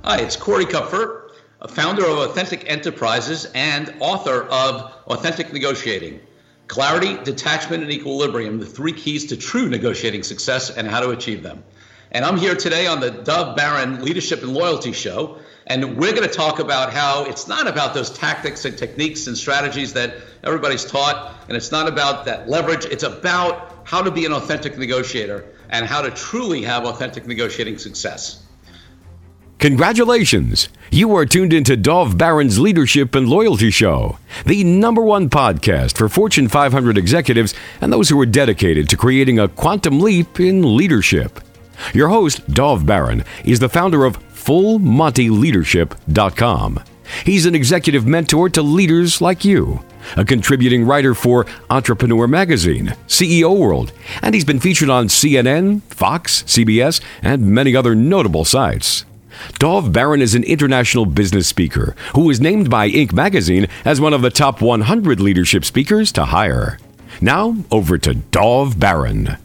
Hi, it's Corey Kupfer, a founder of Authentic Enterprises and author of Authentic Negotiating. Clarity, detachment, and equilibrium, the three keys to true negotiating success and how to achieve them. And I'm here today on the Dov Baron Leadership and Loyalty Show, and we're going to talk about how it's not about those tactics and techniques and strategies that everybody's taught, and it's not about that leverage. It's about how to be an authentic negotiator and how to truly have authentic negotiating success. Congratulations! You are tuned into Dov Baron's Leadership and Loyalty Show, the #1 podcast for Fortune 500 executives and those who are dedicated to creating a quantum leap in leadership. Your host, Dov Baron, is the founder of FullMontyLeadership.com. He's an executive mentor to leaders like you, a contributing writer for Entrepreneur Magazine, CEO World, and he's been featured on CNN, Fox, CBS, and many other notable sites. Dov Baron is an international business speaker who was named by Inc. magazine as one of the top 100 leadership speakers to hire. Now, over to Dov Baron.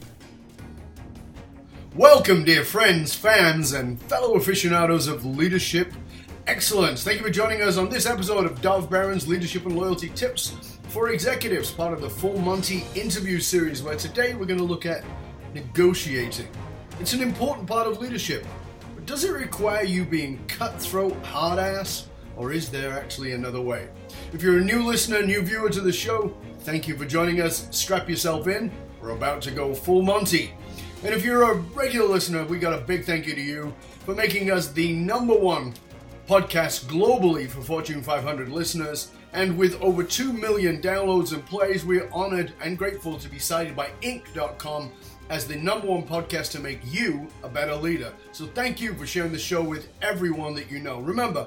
Welcome, dear friends, fans, and fellow aficionados of leadership excellence. Thank you for joining us on this episode of Dov Baron's Leadership and Loyalty Tips for Executives, part of the Full Monty interview series, where today we're going to look at negotiating. It's an important part of leadership. Does it require you being cutthroat, hard-ass, or is there actually another way? If you're a new listener, new viewer to the show, thank you for joining us. Strap yourself in. We're about to go full Monty. And if you're a regular listener, we got a big thank you to you for making us the #1 podcast globally for Fortune 500 listeners. And with over 2 million downloads and plays, we're honored and grateful to be cited by Inc.com as the #1 podcast to make you a better leader. So thank you for sharing the show with everyone that you know. Remember,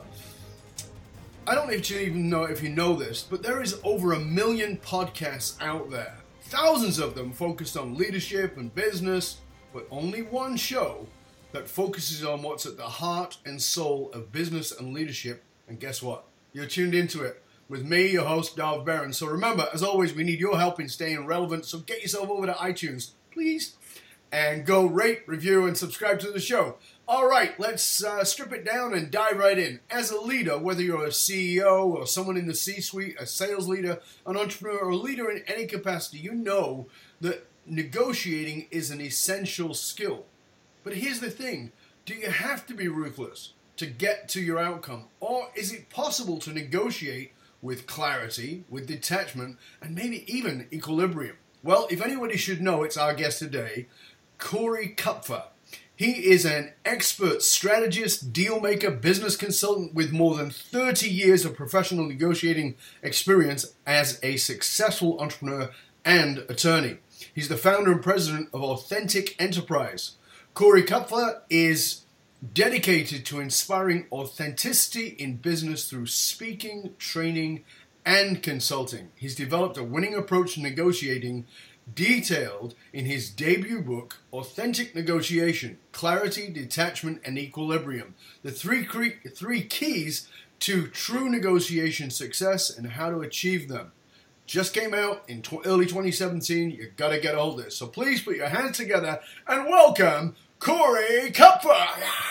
I don't even know if you know this, but there is over 1 million podcasts out there. Thousands of them focused on leadership and business, but only one show that focuses on what's at the heart and soul of business and leadership. And guess what? You're tuned into it with me, your host, Dov Baron. So remember, as always, we need your help in staying relevant. So get yourself over to iTunes, please, and go rate, review, and subscribe to the show. All right, let's strip it down and dive right in. As a leader, whether you're a CEO or someone in the C-suite, a sales leader, an entrepreneur, or a leader in any capacity, you know that negotiating is an essential skill. But here's the thing. Do you have to be ruthless to get to your outcome? Or is it possible to negotiate with clarity, with detachment, and maybe even equilibrium? Well, if anybody should know, it's our guest today, Corey Kupfer. He is an expert strategist, deal maker, business consultant with more than 30 years of professional negotiating experience as a successful entrepreneur and attorney. He's the founder and president of Authentic Enterprise. Corey Kupfer is dedicated to inspiring authenticity in business through speaking, training, and consulting. He's developed a winning approach to negotiating detailed in his debut book, Authentic Negotiation, Clarity, Detachment, and Equilibrium, the three keys to true negotiation success and how to achieve them. Just came out in early 2017. You got to get a hold of this. So please put your hands together and welcome Corey Kupfer.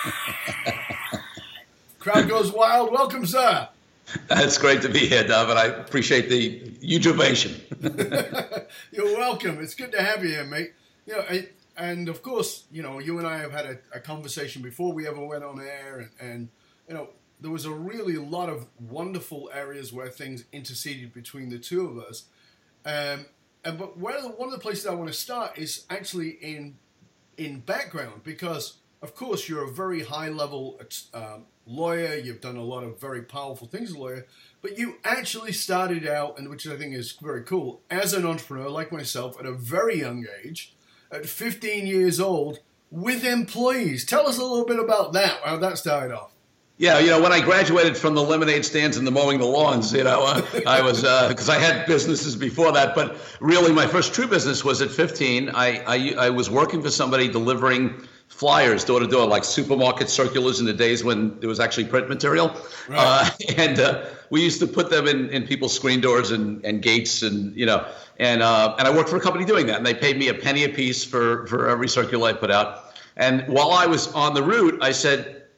Crowd goes wild. Welcome, sir. It's great to be here, Dov, and I appreciate the huge ovation. You're welcome. It's good to have you here, mate. And of course, you and I have had a conversation before we ever went on air, and there was a really lot of wonderful areas where things interceded between the two of us. But one of the places I want to start is actually in background, because of course you're a very high level lawyer. You've done a lot of very powerful things as a lawyer, but you actually started out, and which I think is very cool, as an entrepreneur like myself at a very young age, at 15 years old, with employees. Tell us a little bit about that, how that started off. Yeah, when I graduated from the lemonade stands and the mowing the lawns, I was, because I had businesses before that, but really my first true business was at 15. I was working for somebody delivering flyers door to door, like supermarket circulars in the days when there was actually print material. Right. And we used to put them in people's screen doors and gates, and I worked for a company doing that, and they paid me a penny a piece for every circular I put out. And while I was on the route, I said,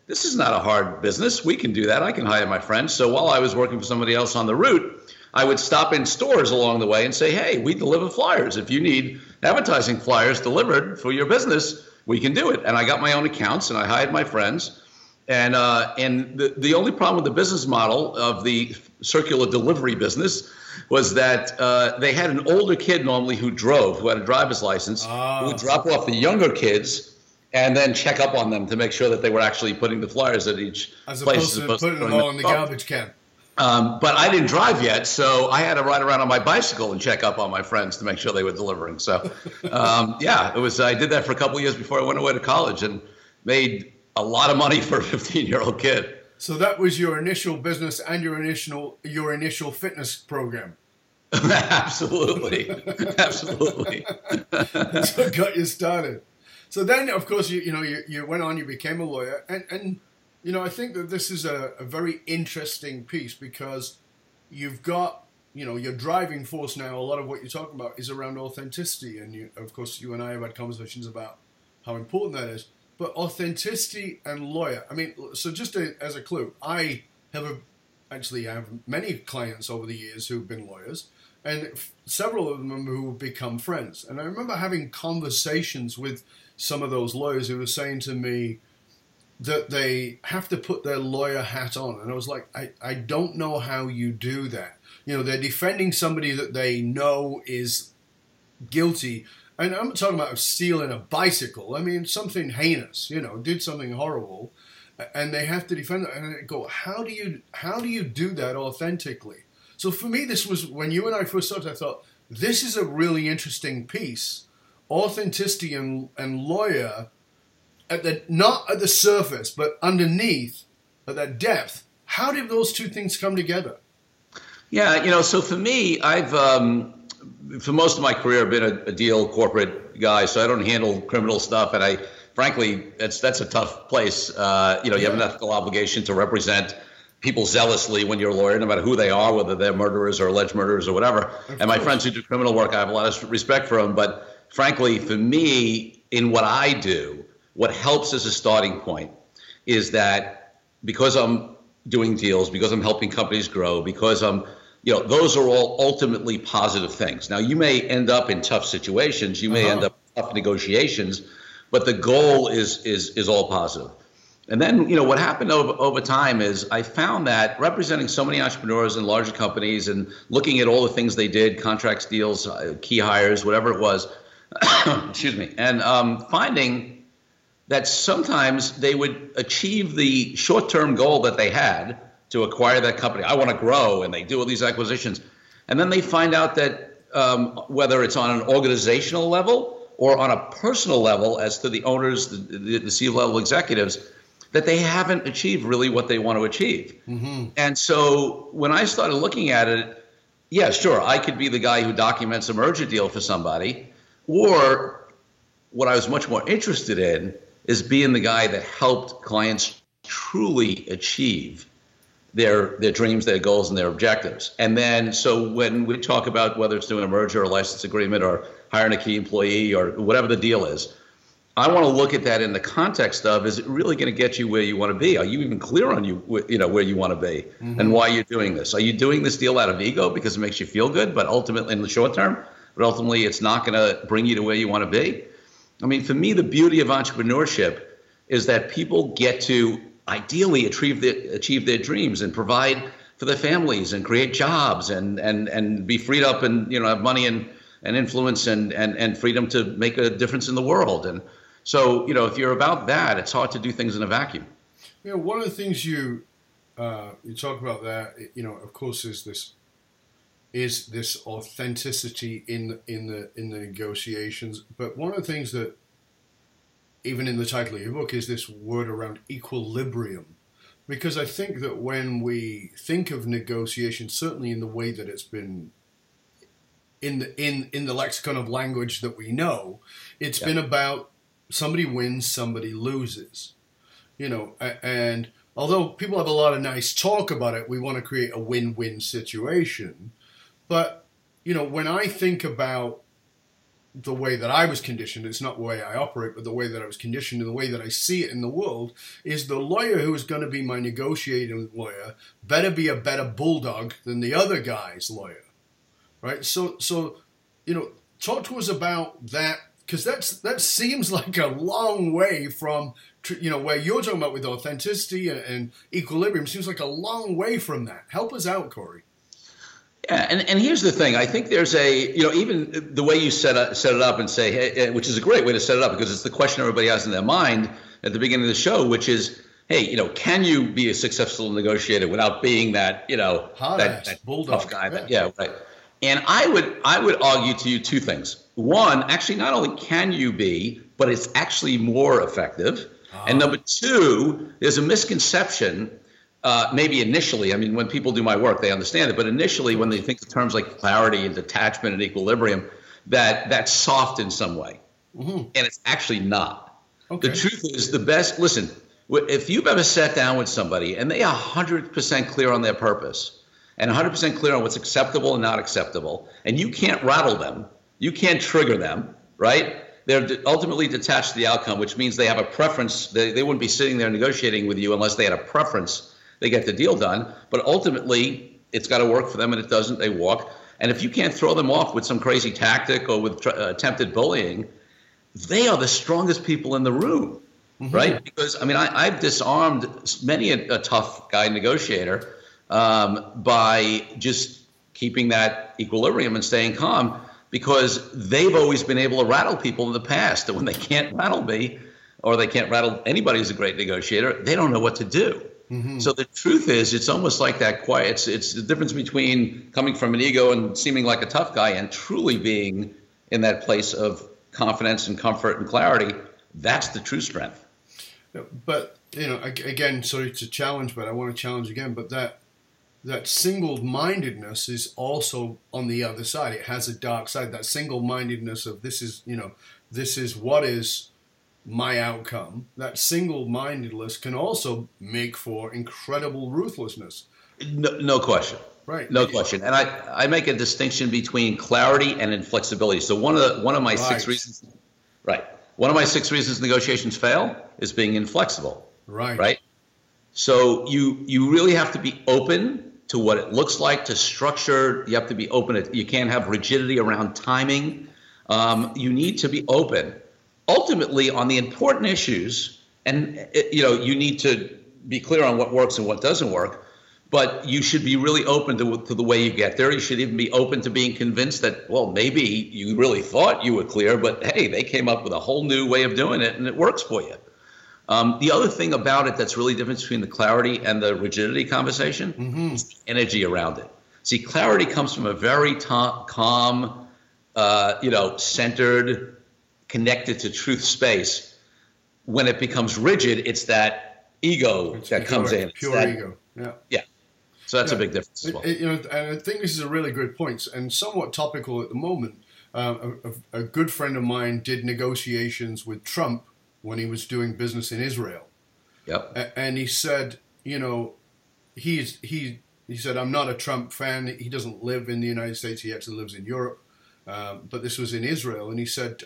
this is not a hard business. We can do that. I can hire my friends. So while I was working for somebody else on the route, I would stop in stores along the way and say, hey, we deliver flyers. If you need advertising flyers delivered for your business, we can do it. And I got my own accounts and I hired my friends. And the only problem with the business model of the circular delivery business was that they had an older kid normally who drove, who had a driver's license, who would drop off the younger kids and then check up on them to make sure that they were actually putting the flyers at each place. As opposed to putting them all in the garbage can. But I didn't drive yet, so I had to ride around on my bicycle and check up on my friends to make sure they were delivering. So, it was. I did that for a couple of years before I went away to college and made a lot of money for a 15-year-old kid. So that was your initial business and your initial fitness program. Absolutely, absolutely. That's what got you started. So then, of course, you went on. You became a lawyer, and I think that this is a very interesting piece because you've got your driving force now. A lot of what you're talking about is around authenticity, and of course, you and I have had conversations about how important that is. But authenticity and lawyer, so just as a clue, I have many clients over the years who've been lawyers, and several of them who have become friends. And I remember having conversations with some of those lawyers who were saying to me that they have to put their lawyer hat on. And I was like, I don't know how you do that. They're defending somebody that they know is guilty. And I'm not talking about stealing a bicycle. Something heinous, did something horrible, and they have to defend it. And I go, how do you do that authentically? So for me, this was when you and I first started. I thought this is a really interesting piece, authenticity and lawyer, not at the surface, but underneath, at that depth. How did those two things come together? Yeah, so for me, I've for most of my career, I've been a deal corporate guy, so I don't handle criminal stuff. And frankly, that's a tough place. You have an ethical obligation to represent people zealously when you're a lawyer, no matter who they are, whether they're murderers or alleged murderers or whatever. And my friends who do criminal work, I have a lot of respect for them. But frankly, for me, in what I do, what helps as a starting point is that because I'm doing deals, because I'm helping companies grow, because I'm those are all ultimately positive things. Now, you may end up in tough situations. You may end up in tough negotiations, but the goal is all positive. And then, what happened over time is I found that representing so many entrepreneurs in larger companies and looking at all the things they did, contracts, deals, key hires, whatever it was, excuse me, and finding that sometimes they would achieve the short-term goal that they had to acquire that company. I want to grow, and they do all these acquisitions. And then they find out that whether it's on an organizational level or on a personal level as to the owners, the C-level executives, that they haven't achieved really what they want to achieve. Mm-hmm. And so when I started looking at it, yeah, sure, I could be the guy who documents a merger deal for somebody, or what I was much more interested in is being the guy that helped clients truly achieve their dreams, their goals, and their objectives. And then, so when we talk about whether it's doing a merger or a license agreement or hiring a key employee or whatever the deal is, I want to look at that in the context of, is it really going to get you where you want to be? Are you even clear on where you want to be and why you're doing this? Are you doing this deal out of ego because it makes you feel good, but ultimately in the short term, but ultimately it's not going to bring you to where you want to be? For me, the beauty of entrepreneurship is that people get to ideally achieve their dreams and provide for their families and create jobs and be freed up and have money and influence and freedom to make a difference in the world. And so if you're about that, it's hard to do things in a vacuum. One of the things you talk about there, of course, is this authenticity in the negotiations. But one of the things that, even in the title of your book, is this word around equilibrium. Because I think that when we think of negotiation, certainly in the way that it's been in the lexicon of language that we know, it's been about somebody wins, somebody loses. And although people have a lot of nice talk about it, we want to create a win-win situation. But, when I think about the way that I was conditioned, it's not the way I operate, but the way that I was conditioned and the way that I see it in the world, is the lawyer who is going to be my negotiating lawyer better be a better bulldog than the other guy's lawyer, right? So talk to us about that, because that seems like a long way from, where you're talking about with authenticity and equilibrium, seems like a long way from that. Help us out, Corey. Yeah, and here's the thing. I think there's even the way you set it up and say, hey, which is a great way to set it up, because it's the question everybody has in their mind at the beginning of the show, which is, hey, can you be a successful negotiator without being that, that bulldog tough guy? Yeah, right. And I would argue to you two things. One, actually, not only can you be, but it's actually more effective. And number two, there's a misconception. Maybe initially, I mean, when people do my work, they understand it. But initially, when they think of terms like clarity and detachment and equilibrium, that's soft in some way. Mm-hmm. And it's actually not. Okay. The truth is listen, if you've ever sat down with somebody and they are 100% clear on their purpose and 100% clear on what's acceptable and not acceptable, and you can't rattle them, you can't trigger them, right? They're ultimately detached to the outcome, which means they have a preference. They wouldn't be sitting there negotiating with you unless they had a preference. They get the deal done, but ultimately it's got to work for them, and it doesn't, they walk. And if you can't throw them off with some crazy tactic or with attempted bullying, they are the strongest people in the room, right? Because, I mean, I've disarmed many a tough guy negotiator by just keeping that equilibrium and staying calm, because they've always been able to rattle people in the past. And when they can't rattle me, or they can't rattle anybody who's a great negotiator, they don't know what to do. Mm-hmm. So the truth is, it's almost like that quiet. It's the difference between coming from an ego and seeming like a tough guy and truly being in that place of confidence and comfort and clarity. That's the true strength. But, again, sorry to challenge, but I want to challenge again. But that single-mindedness is also on the other side. It has a dark side. That single-mindedness of this is what is my outcome. That single-mindedness can also make for incredible ruthlessness. No question. Right. No question. And I make a distinction between clarity and inflexibility. So one of my 6 reasons, right? One of my 6 reasons negotiations fail is being inflexible. Right. Right. So you really have to be open to what it looks like, to structure. You have to be open. You can't have rigidity around timing. You need to be open. Ultimately, on the important issues, and you need to be clear on what works and what doesn't work, but you should be really open to the way you get there. You should even be open to being convinced that, well, maybe you really thought you were clear, but hey, they came up with a whole new way of doing it, and it works for you. The other thing about it that's really different between the clarity and the rigidity conversation is the energy around it. See, clarity comes from a very calm, centered, connected to truth space. When it becomes rigid, it's that ego that comes in. Pure ego. Yeah. So that's a big difference as well. And I think this is a really good point and somewhat topical at the moment. A good friend of mine did negotiations with Trump when he was doing business in Israel. Yep. And he said, he said, I'm not a Trump fan. He doesn't live in the United States. He actually lives in Europe. But this was in Israel. And he said,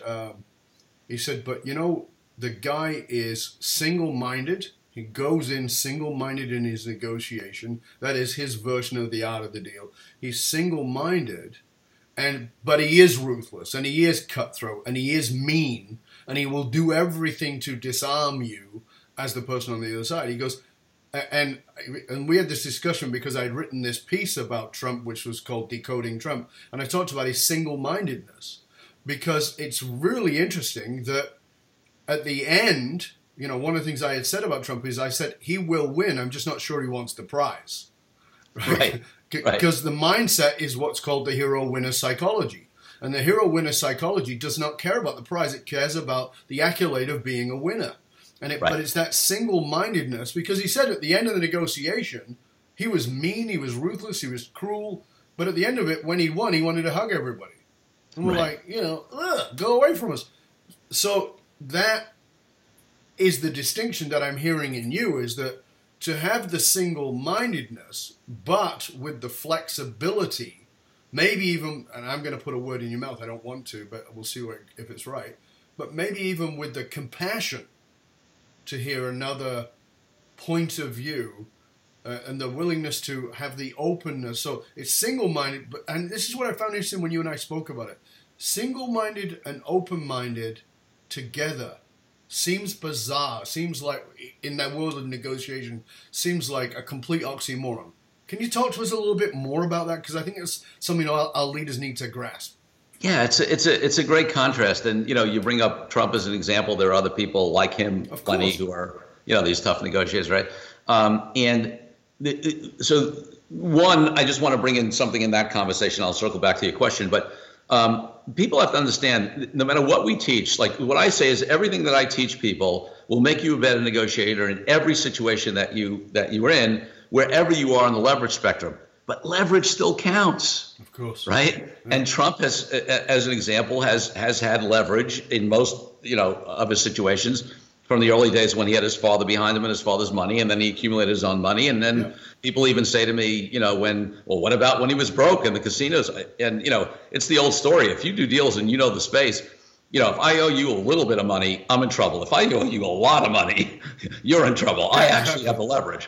but the guy is single-minded. He goes in single-minded in his negotiation. That is his version of the art of the deal. He's single-minded, but he is ruthless, and he is cutthroat, and he is mean, and he will do everything to disarm you as the person on the other side. He goes, and we had this discussion because I'd written this piece about Trump, which was called Decoding Trump, and I talked about his single-mindedness, because it's really interesting that at the end, one of the things I had said about Trump is I said he will win. I'm just not sure he wants the prize. Right. Because the mindset is what's called the hero-winner psychology. And the hero-winner psychology does not care about the prize. It cares about the accolade of being a winner. But it's that single-mindedness, because he said at the end of the negotiation, he was mean, he was ruthless, he was cruel. But at the end of it, when he won, he wanted to hug everybody. And we're like, go away from us. So that is the distinction that I'm hearing in you, is that to have the single-mindedness, but with the flexibility maybe even, and I'm going to put a word in your mouth, I don't want to, but we'll see if it's right, but maybe even with the compassion to hear another point of view and the willingness to have the openness. So it's single-minded, and this is what I found interesting when you and I spoke about it. Single-minded and open-minded together seems bizarre, seems like, in that world of negotiation, seems like a complete oxymoron. Can you talk to us a little bit more about that? Because I think it's something our leaders need to grasp. Yeah, it's a great contrast. And, you bring up Trump as an example. There are other people like him, plenty, who are, these tough negotiators, right? So one, I just want to bring in something in that conversation. I'll circle back to your question, but people have to understand, no matter what we teach, like what I say is everything that I teach people will make you a better negotiator in every situation that you are in, wherever you are on the leverage spectrum. But leverage still counts, of course, right? Yeah. And Trump has, as an example, has had leverage in most of his situations. From the early days when he had his father behind him and his father's money, and then he accumulated his own money. And then people even say to me, what about when he was broke in the casinos? And, it's the old story. If you do deals and the space, if I owe you a little bit of money, I'm in trouble. If I owe you a lot of money, you're in trouble. I actually have the leverage.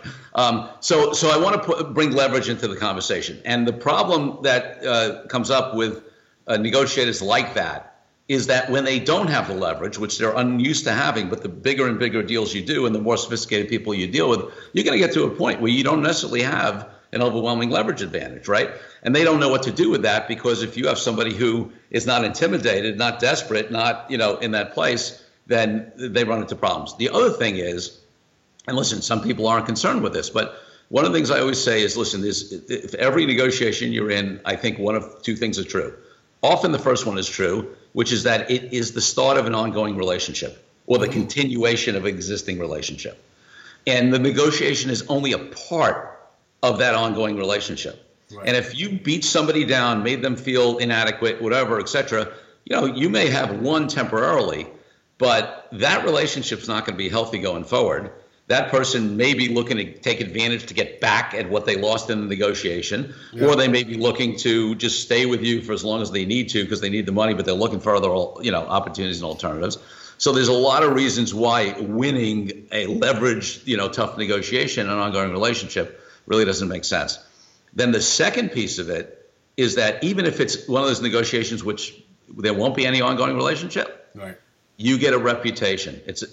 So I want to bring leverage into the conversation. And the problem that comes up with negotiators like that is that when they don't have the leverage, which they're unused to having, but the bigger and bigger deals you do and the more sophisticated people you deal with, you're going to get to a point where you don't necessarily have an overwhelming leverage advantage, right? And they don't know what to do with that, because if you have somebody who is not intimidated, not desperate, not, in that place, then they run into problems. The other thing is, and listen, some people aren't concerned with this, but one of the things I always say is, listen, if every negotiation you're in, I think one of two things are true. Often the first one is true, which is that it is the start of an ongoing relationship or the continuation of an existing relationship. And the negotiation is only a part of that ongoing relationship. Right. And if you beat somebody down, made them feel inadequate, whatever, et cetera, you may have won temporarily, but that relationship's not going to be healthy going forward. That person may be looking to take advantage to get back at what they lost in the negotiation, or they may be looking to just stay with you for as long as they need to because they need the money, but they're looking for other, opportunities and alternatives. So there's a lot of reasons why winning a leveraged, tough negotiation, an ongoing relationship, really doesn't make sense. Then the second piece of it is that even if it's one of those negotiations which there won't be any ongoing relationship, right, you get a reputation. It's,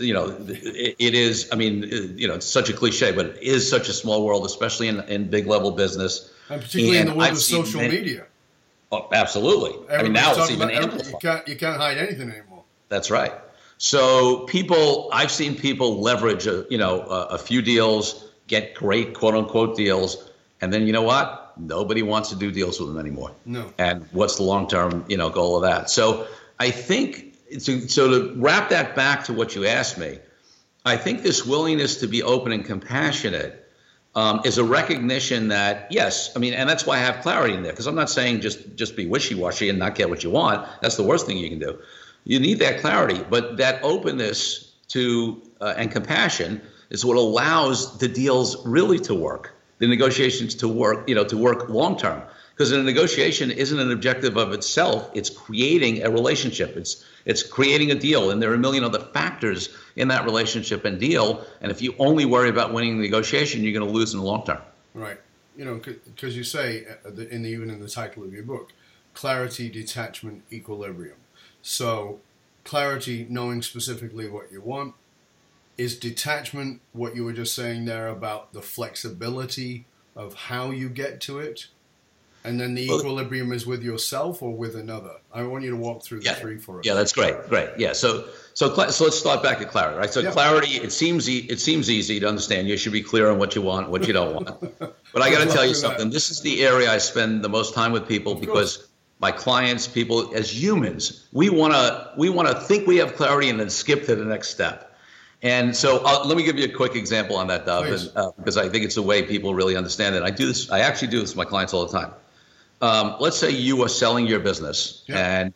it is, it's such a cliche, but it is such a small world, especially in big level business. And particularly in the world of social media. Oh, absolutely. Now it's even amplified. You can't hide anything anymore. That's right. So I've seen people leverage, a few deals, get great quote unquote deals. And then you know what? Nobody wants to do deals with them anymore. No. And what's the long-term, goal of that? So I think, so to wrap that back to what you asked me, I think this willingness to be open and compassionate is a recognition that, yes, and that's why I have clarity in there, because I'm not saying just be wishy-washy and not get what you want. That's the worst thing you can do. You need that clarity, but that openness to and compassion is what allows the deals really to work, the negotiations to work, to work long-term. Because a negotiation isn't an objective of itself. It's creating a relationship. It's creating a deal. And there are a million other factors in that relationship and deal. And if you only worry about winning the negotiation, you're going to lose in the long term. Right. Because you say, even in the title of your book, clarity, detachment, equilibrium. So clarity, knowing specifically what you want. Is detachment what you were just saying there about the flexibility of how you get to it? And then the equilibrium is with yourself or with another? I want you to walk through the three for us. Yeah, that's great. Yeah. So let's start back at clarity, right? So clarity, it seems easy to understand. You should be clear on what you want, what you don't want. But I got to tell you something. This is the area I spend the most time with people because my clients, people as humans, we want to think we have clarity and then skip to the next step. And so let me give you a quick example on that, Dov, because I think it's the way people really understand it. I actually do this with my clients all the time. Let's say you are selling your business and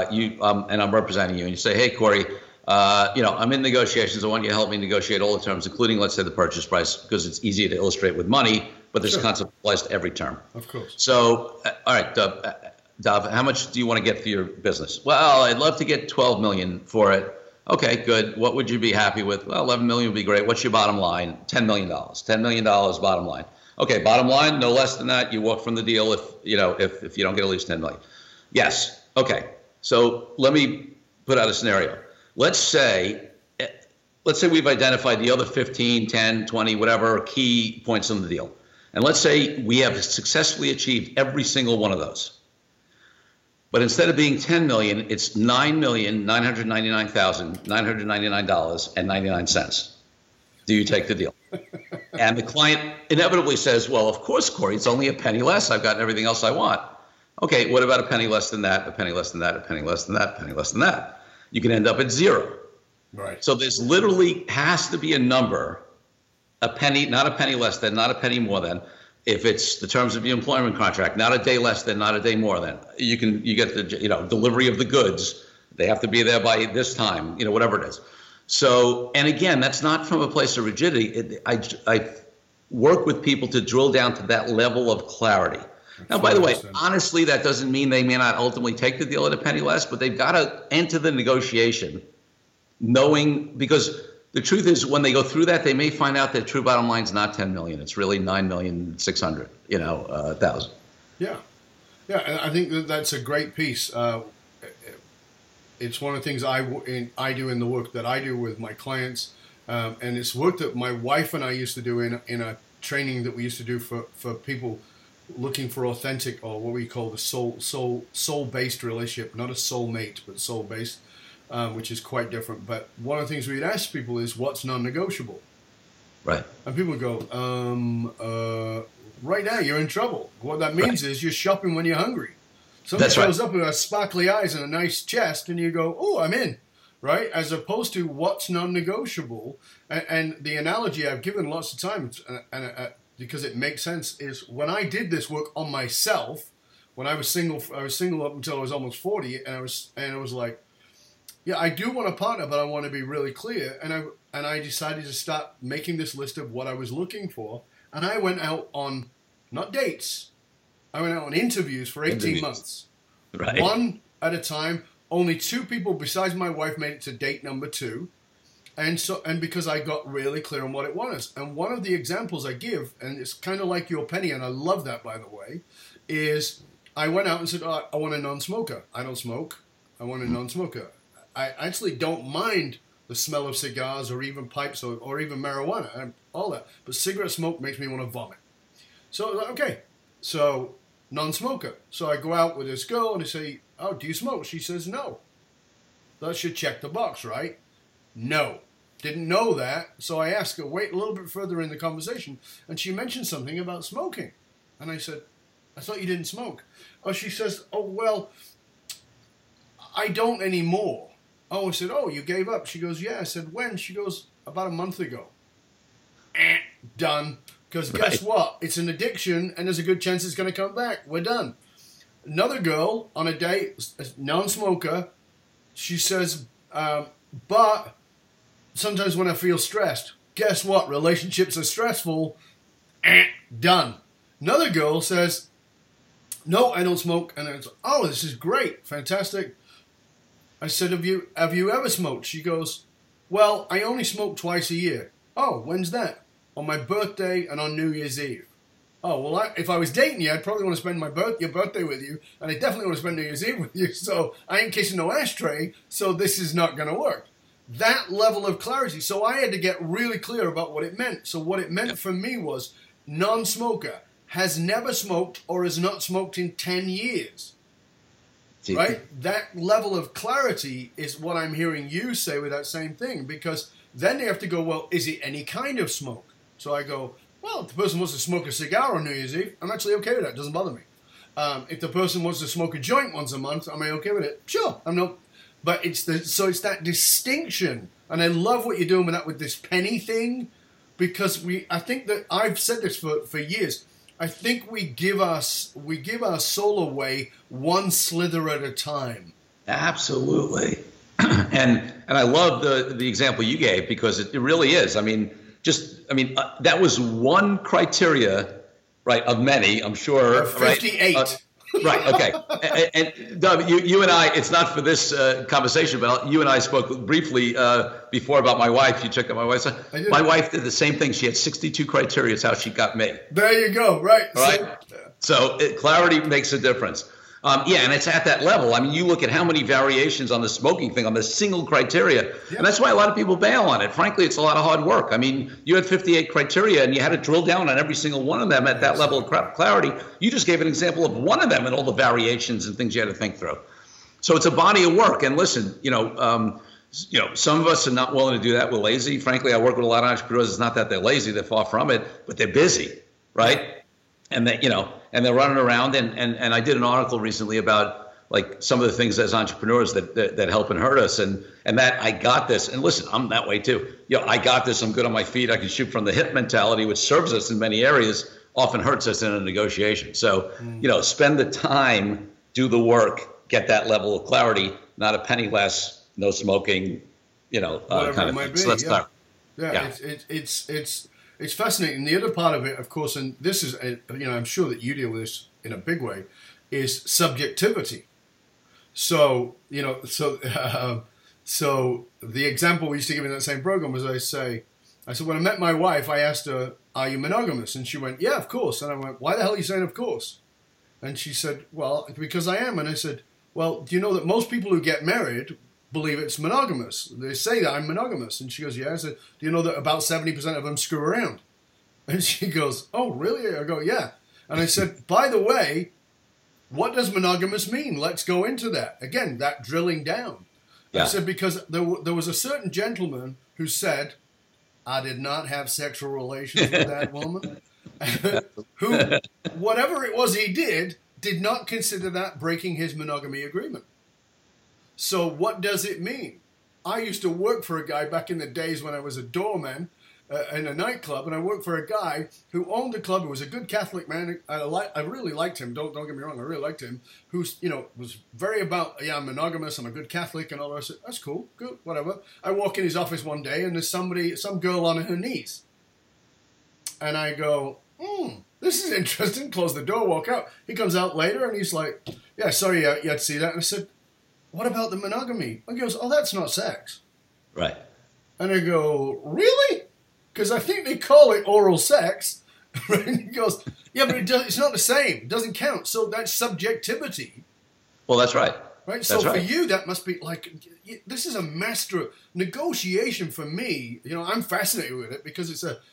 I'm representing you, and you say, hey, Corey, I'm in negotiations. I want you to help me negotiate all the terms, including, let's say, the purchase price, because it's easier to illustrate with money but this concept applies to every term. Of course. So, all right, Dov, how much do you want to get for your business? Well, I'd love to get $12 million for it. Okay, good. What would you be happy with? Well, $11 million would be great. What's your bottom line? $10 million. $10 million bottom line. Okay, bottom line, no less than that. You walk from the deal if you don't get at least $10 million. Yes. Okay. So let me put out a scenario. Let's say we've identified the other 15, 10, 20, whatever key points on the deal. And let's say we have successfully achieved every single one of those. But instead of being $10 million, it's $9,999,999.99. Do you take the deal? And the client inevitably says, well, of course, Corey, it's only a penny less. I've got everything else I want. Okay, what about a penny less than that, a penny less than that, a penny less than that, a penny less than that? You can end up at zero. Right. So there's literally has to be a number, a penny, not a penny less than, not a penny more than. If it's the terms of the employment contract, not a day less than, not a day more than. You get the delivery of the goods. They have to be there by this time, whatever it is. So, and again, that's not from a place of rigidity. I work with people to drill down to that level of clarity. Now, by the way, honestly, that doesn't mean they may not ultimately take the deal at a penny less, but they've got to enter the negotiation knowing, because the truth is when they go through that, they may find out that true bottom line is not 10 million. It's really 9,600,000. Yeah. Yeah. And I think that's a great piece. It's one of the things I do in the work that I do with my clients. And it's work that my wife and I used to do in a training that we used to do for people looking for authentic, or what we call the soul-based relationship, not a soulmate, but soul-based, which is quite different. But one of the things we'd ask people is, what's non-negotiable? Right. And people go, right now you're in trouble. What that means is you're shopping when you're hungry. Somebody shows up with sparkly eyes and a nice chest, and you go, oh, I'm in. Right? As opposed to what's non-negotiable. And the analogy I've given lots of times, because it makes sense, is when I did this work on myself, when I was single up until I was almost 40, and I was like, yeah, I do want a partner, but I want to be really clear. And I decided to start making this list of what I was looking for. And I went out on, not dates, I went out on interviews for 18 months. Right. One at a time. Only 2 people besides my wife made it to date number 2. And because I got really clear on what it was. And one of the examples I give, and it's kind of like your penny, and I love that, by the way, is I went out and said, oh, I want a non-smoker. I don't smoke. I want a non-smoker. I actually don't mind the smell of cigars or even pipes or even marijuana, all that. But cigarette smoke makes me want to vomit. So, okay. So, non-smoker. So I go out with this girl and I say, oh, do you smoke? She says, no. That should check the box, right? No. Didn't know that. So I asked her, wait a little bit further in the conversation, and she mentioned something about smoking. And I said, I thought you didn't smoke. Oh, she says, oh, well, I don't anymore. Oh, I said, oh, you gave up? She goes, yeah. I said, when? She goes, about a month ago. Done. Because guess what? It's an addiction, and there's a good chance it's going to come back. We're done. Another girl on a date, non-smoker, she says, but sometimes when I feel stressed, guess what? Relationships are stressful. Done. Another girl says, no, I don't smoke. And I was, oh, this is great. Fantastic. I said, have you ever smoked? She goes, well, I only smoke twice a year. Oh, when's that? On my birthday and on New Year's Eve. Oh, well, if I was dating you, I'd probably want to spend your birthday with you, and I definitely want to spend New Year's Eve with you, so I ain't kissing no ashtray, so this is not going to work. That level of clarity. So I had to get really clear about what it meant. So what it meant for me was non-smoker, has never smoked or has not smoked in 10 years. Right? That level of clarity is what I'm hearing you say with that same thing, because then they have to go, well, is it any kind of smoke? So I go, well, if the person wants to smoke a cigar on New Year's Eve, I'm actually okay with that. It doesn't bother me. If the person wants to smoke a joint once a month, am I okay with it? Sure. I'm not. But it's that distinction. And I love what you're doing with this penny thing, because I think that I've said this for years. I think we give our soul away one slither at a time. Absolutely. And I love the example you gave, because it really is. That was one criteria right? Of many, I'm sure. 58. Right? Right. Okay. And Doug, you and I, it's not for this conversation, but you and I spoke briefly before about my wife. You checked out my wife. My wife did the same thing. She had 62 criteria. It's how she got me. There you go. Right. Right. So clarity makes a difference. Yeah, and it's at that level. I mean, you look at how many variations on the smoking thing, on the single criteria, and that's why a lot of people bail on it. Frankly, it's a lot of hard work. I mean, you had 58 criteria, and you had to drill down on every single one of them at that level of clarity. You just gave an example of one of them and all the variations and things you had to think through. So it's a body of work. And listen, some of us are not willing to do that. We're lazy. Frankly, I work with a lot of entrepreneurs. It's not that they're lazy; they're far from it, but they're busy, right? And they, and they're running around. And I did an article recently about like some of the things as entrepreneurs that help and hurt us. And that I got this. And listen, I'm that way too. I got this. I'm good on my feet. I can shoot from the hip mentality, which serves us in many areas, often hurts us in a negotiation. So, spend the time, do the work, get that level of clarity, not a penny less, no smoking, kind of thing. So that's clarity. Yeah. It's fascinating. The other part of it, of course, and this is, I'm sure that you deal with this in a big way, is subjectivity. So, so the example we used to give in that same program was I said, when I met my wife, I asked her, "Are you monogamous?" And she went, "Yeah, of course." And I went, "Why the hell are you saying of course?" And she said, "Well, because I am." And I said, "Well, do you know that most people who get married believe it's monogamous? They say that I'm monogamous." And she goes, "Yeah." I said, "Do you know that about 70% of them screw around?" And she goes, "Oh, really?" I go, "Yeah." And I said, "By the way, what does monogamous mean? Let's go into that." Again, that drilling down. Yeah. I said, because there was a certain gentleman who said, "I did not have sexual relations with that woman," who, whatever it was he did not consider that breaking his monogamy agreement. So what does it mean? I used to work for a guy back in the days when I was a doorman in a nightclub, and I worked for a guy who owned a club, who was a good Catholic man. I really liked him. Don't get me wrong, I really liked him. Who's was very about, I'm monogamous, I'm a good Catholic, and all that. I said, that's cool, good, whatever. I walk in his office one day, and there's some girl on her knees, and I go, this is interesting. Close the door, walk out. He comes out later, and he's like, "Yeah, sorry, you had to see that." And I said, "What about the monogamy?" And he goes, "Oh, that's not sex." Right. And I go, "Really?" Because I think they call it oral sex. And he goes, "Yeah, but it's not the same. It doesn't count." So that's subjectivity. Well, that's right. Right. So for you, that must be like, this is a master negotiation for me. I'm fascinated with it because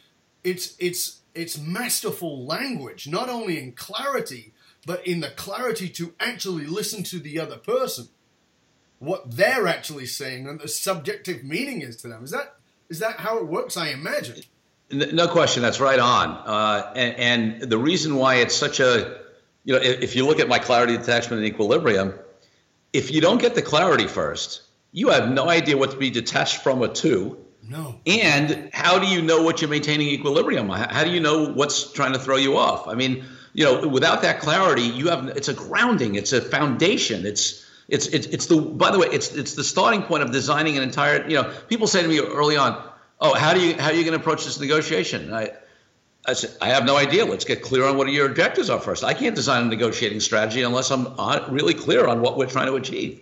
it's masterful language, not only in clarity, but in the clarity to actually listen to the other person, what they're actually saying, and the subjective meaning is to them. Is that how it works? I imagine. No question. That's right on. And the reason why it's such a, if you look at my clarity, detachment, and equilibrium, if you don't get the clarity first, you have no idea what to be detached from or to. No. And how do you know what you're maintaining equilibrium? How do you know what's trying to throw you off? I mean, without that clarity, it's a grounding, it's a foundation, it's the starting point of designing an entire, people say to me early on, "Oh, how are you going to approach this negotiation?" I said, "I have no idea. Let's get clear on what your objectives are first. I can't design a negotiating strategy unless I'm really clear on what we're trying to achieve."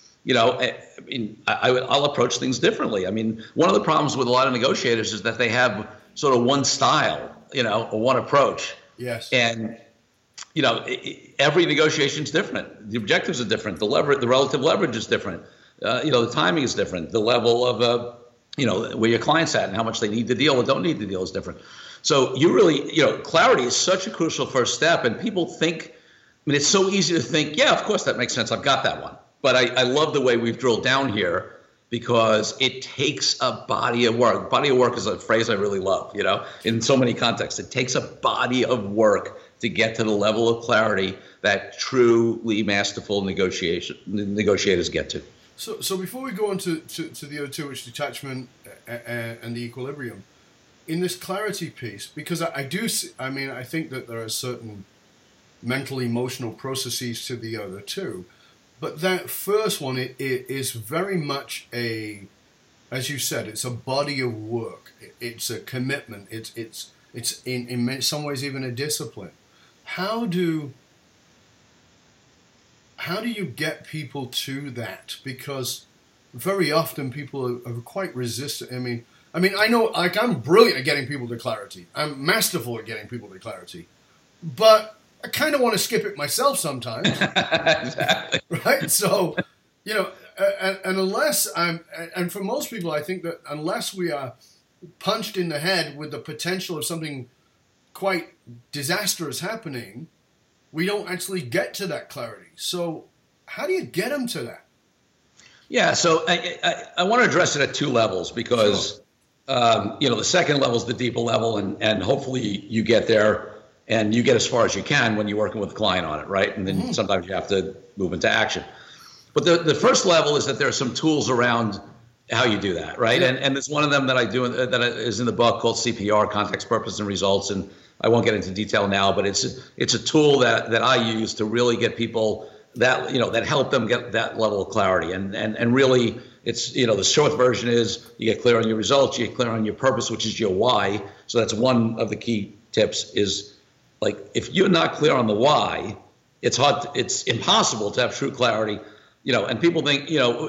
I'll approach things differently. I mean, one of the problems with a lot of negotiators is that they have sort of one style, or one approach. Yes. And every negotiation is different. The objectives are different. The relative leverage is different. The timing is different. The level of, where your client's at and how much they need the deal or don't need the deal is different. So you really, clarity is such a crucial first step. And people think, it's so easy to think, yeah, of course that makes sense. I've got that one. But I love the way we've drilled down here because it takes a body of work. Body of work is a phrase I really love, in so many contexts. It takes a body of work to get to the level of clarity that truly masterful negotiators get to. So before we go on to the other two, which is detachment and the equilibrium, in this clarity piece, because I think that there are certain mental, emotional processes to the other two, but that first one it is very much as you said, it's a body of work. It's a commitment. It's in some ways even a discipline. how do you get people to that? Because very often people are quite resistant. I mean, I know, like, I'm brilliant at getting people to clarity. I'm masterful at getting people to clarity. But I kind of want to skip it myself sometimes. Exactly. Right? So, and unless and for most people, I think that unless we are punched in the head with the potential of something quite disastrous happening, we don't actually get to that clarity. So how do you get them to that? Yeah, so I want to address it at two levels because, the second level is the deeper level, and hopefully you get there and you get as far as you can when you're working with a client on it, right? And then sometimes you have to move into action. But the first level is that there are some tools around how you do that, right? Yeah. And there's one of them that I do that is in the book called CPR, Context, Purpose, and Results. And I won't get into detail now, but it's a tool that I use to really get people that help them get that level of clarity. And really, it's, the short version is you get clear on your results, you get clear on your purpose, which is your why. So that's one of the key tips is, like, if you're not clear on the why, it's impossible to have true clarity. And people think,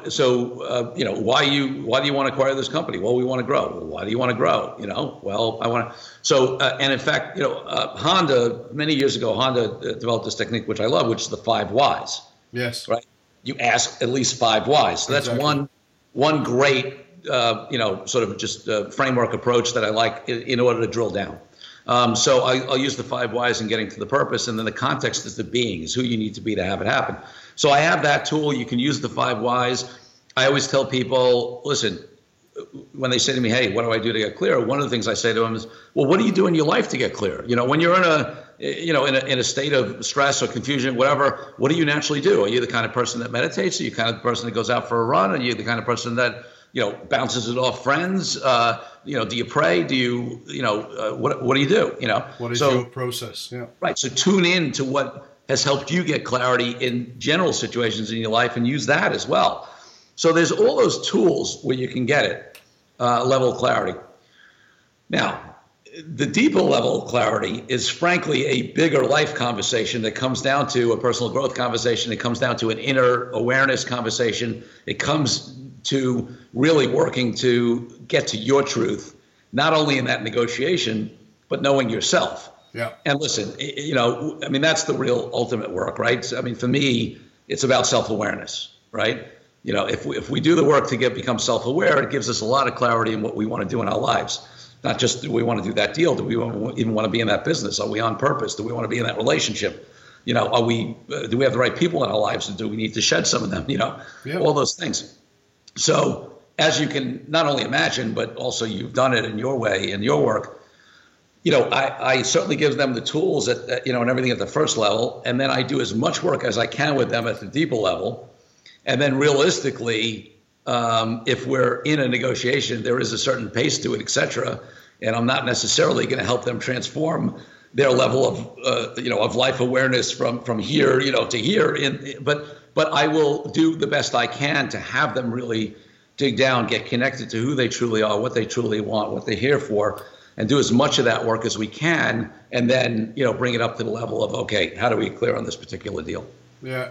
why do you want to acquire this company? Well, we want to grow. Well, why do you want to grow? Well, I want to. So, and in fact, Honda, many years ago, developed this technique, which I love, which is the 5 whys. Yes. Right. You ask at least 5 whys. So that's exactly. one great, sort of just framework approach that I like in order to drill down. So I'll use the 5 whys in getting to the purpose, and then the context is the being, is who you need to be to have it happen. So I have that tool. You can use the 5 whys. I always tell people, listen, when they say to me, hey, what do I do to get clear? One of the things I say to them is, well, what do you do in your life to get clear? When you're in a state of stress or confusion, whatever, what do you naturally do? Are you the kind of person that meditates? Are you the kind of person that goes out for a run? Are you the kind of person that, bounces it off friends? Do you pray? Do you, what do you do? What is your process? Yeah. Right. So tune in to what has helped you get clarity in general situations in your life and use that as well. So there's all those tools where you can get it, level of clarity. Now, the deeper level of clarity is frankly a bigger life conversation that comes down to a personal growth conversation. It comes down to an inner awareness conversation. It comes to really working to get to your truth, not only in that negotiation, but knowing yourself. Yeah. And listen, that's the real ultimate work, right? So, for me, it's about self-awareness, right? If we do the work to become self-aware, it gives us a lot of clarity in what we want to do in our lives. Not just do we want to do that deal, do we even want to be in that business? Are we on purpose? Do we want to be in that relationship? Do we have the right people in our lives, and do we need to shed some of them? All those things. So as you can not only imagine, but also you've done it in your way, in your work, I certainly give them the tools and everything at the first level. And then I do as much work as I can with them at the deeper level. And then realistically, if we're in a negotiation, there is a certain pace to it, et cetera. And I'm not necessarily going to help them transform their level of life awareness from here, to here. But I will do the best I can to have them really dig down, get connected to who they truly are, what they truly want, what they're here for, and do as much of that work as we can, and then bring it up to the level of, okay, how do we clear on this particular deal? Yeah,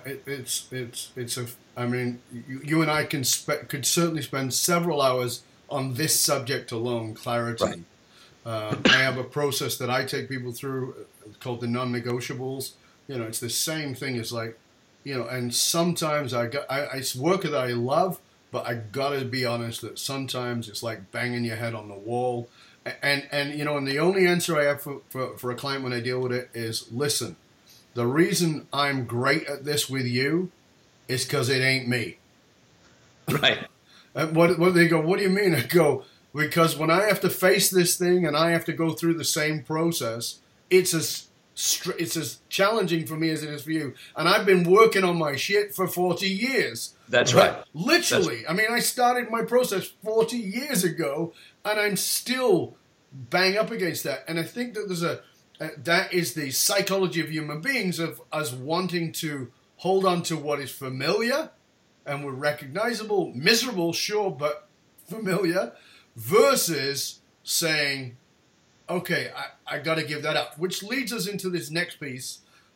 you and I could certainly spend several hours on this subject alone, clarity. Right. I have a process that I take people through called the non-negotiables. It's the same thing as and sometimes it's work that I love, but I gotta be honest that sometimes it's like banging your head on the wall. And the only answer I have for a client when I deal with it is, listen, the reason I'm great at this with you is because it ain't me. Right. And what they go, what do you mean? I go, because when I have to face this thing and I have to go through the same process, it's as challenging for me as it is for you. And I've been working on my shit for 40 years. That's right. Literally. I started my process 40 years ago, and I'm still bang up against that. And I think that that is the psychology of human beings, of us wanting to hold on to what is familiar and we're recognizable, miserable, sure, but familiar, versus saying, okay, I got to give that up, which leads us into this next piece,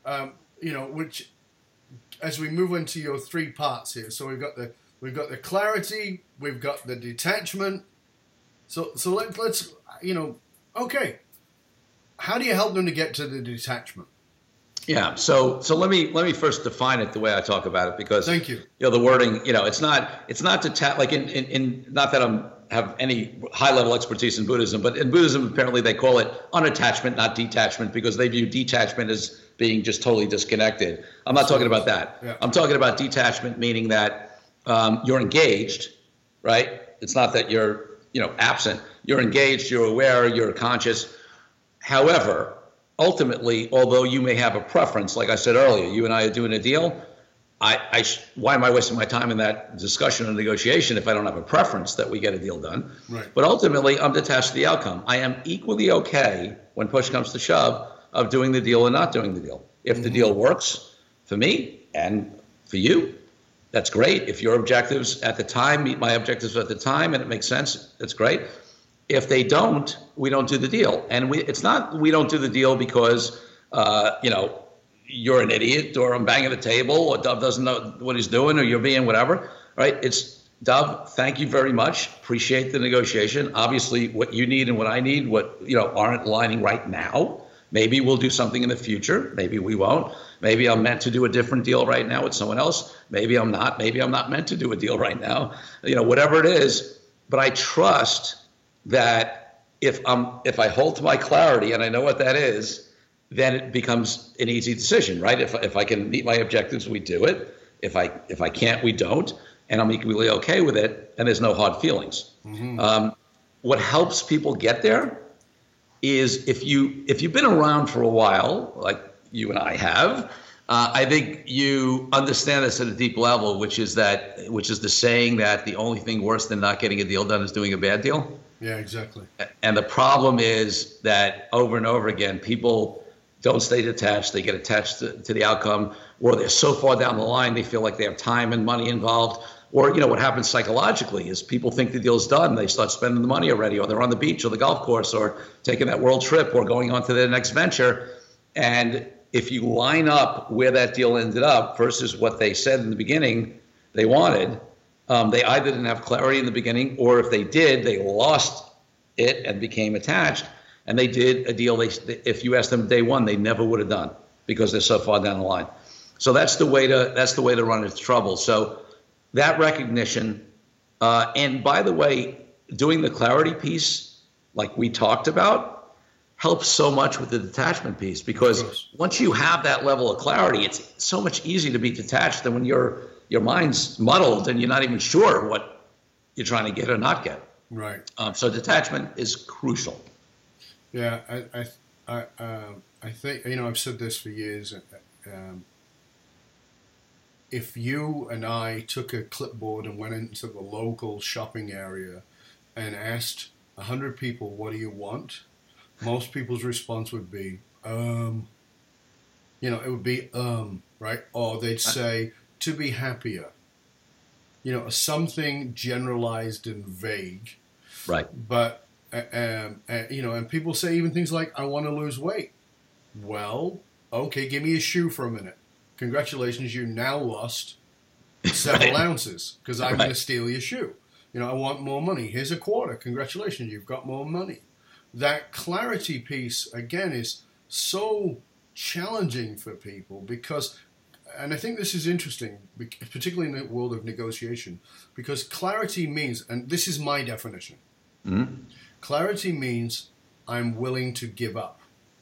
which as we move into your three parts here, so we've got the clarity, we've got the detachment. So let's okay. How do you help them to get to the detachment? Yeah. So let me first define it the way I talk about it, because thank you. The wording, it's not like in not that I'm have any high level expertise in Buddhism, but in Buddhism apparently they call it unattachment, not detachment, because they view detachment as being just totally disconnected. I'm not talking about that. Yeah. I'm talking about detachment, meaning that you're engaged, right? It's not that you're absent. You're engaged, you're aware, you're conscious. However, ultimately, although you may have a preference, like I said earlier, you and I are doing a deal. Why am I wasting my time in that discussion or negotiation if I don't have a preference that we get a deal done? Right. But ultimately, I'm detached to the outcome. I am equally okay when push comes to shove of doing the deal and not doing the deal. If the deal works for me and for you, that's great. If your objectives at the time meet my objectives at the time and it makes sense, that's great. If they don't, we don't do the deal. And it's not we don't do the deal because, you're an idiot or I'm banging the table or Dov doesn't know what he's doing or you're being whatever, right? It's Dov, thank you very much. Appreciate the negotiation. Obviously, what you need and what I need, aren't aligning right now. Maybe we'll do something in the future. Maybe we won't. Maybe I'm meant to do a different deal right now with someone else. Maybe I'm not. Maybe I'm not meant to do a deal right now. Whatever it is. But I trust that if I hold to my clarity and I know what that is, then it becomes an easy decision, right? If I can meet my objectives, we do it. If I can't, we don't. And I'm equally okay with it. And there's no hard feelings. Mm-hmm. What helps people get there is if you've been around for a while, like you and I have, I think you understand this at a deep level, which is the saying that the only thing worse than not getting a deal done is doing a bad deal. Yeah, exactly. And the problem is that over and over again, people don't stay detached. They get attached to the outcome, or they're so far down the line, they feel like they have time and money involved. Or, what happens psychologically is people think the deal's done. They start spending the money already, or they're on the beach or the golf course or taking that world trip or going on to their next venture. And if you line up where that deal ended up versus what they said in the beginning they wanted, they either didn't have clarity in the beginning, or if they did, they lost it and became attached. And they did a deal if you asked them day one, they never would have done because they're so far down the line. So that's the way to run into trouble. So that recognition, and by the way, doing the clarity piece, like we talked about, helps so much with the detachment piece, because once you have that level of clarity, it's so much easier to be detached than when your mind's muddled and you're not even sure what you're trying to get or not get. Right. So detachment is crucial. Yeah, I think, I've said this for years. If you and I took a clipboard and went into the local shopping area and asked 100 people, what do you want? Most people's response would be, it would be, right? Or they'd say, to be happier. Something generalized and vague. Right. But, and people say even things like, I want to lose weight. Well, okay, give me a shoe for a minute. Congratulations, you now lost several ounces because I'm going to steal your shoe. I want more money. Here's a quarter. Congratulations, you've got more money. That clarity piece, again, is so challenging for people because, and I think this is interesting, particularly in the world of negotiation, because clarity means, and this is my definition, clarity means I'm willing to give up.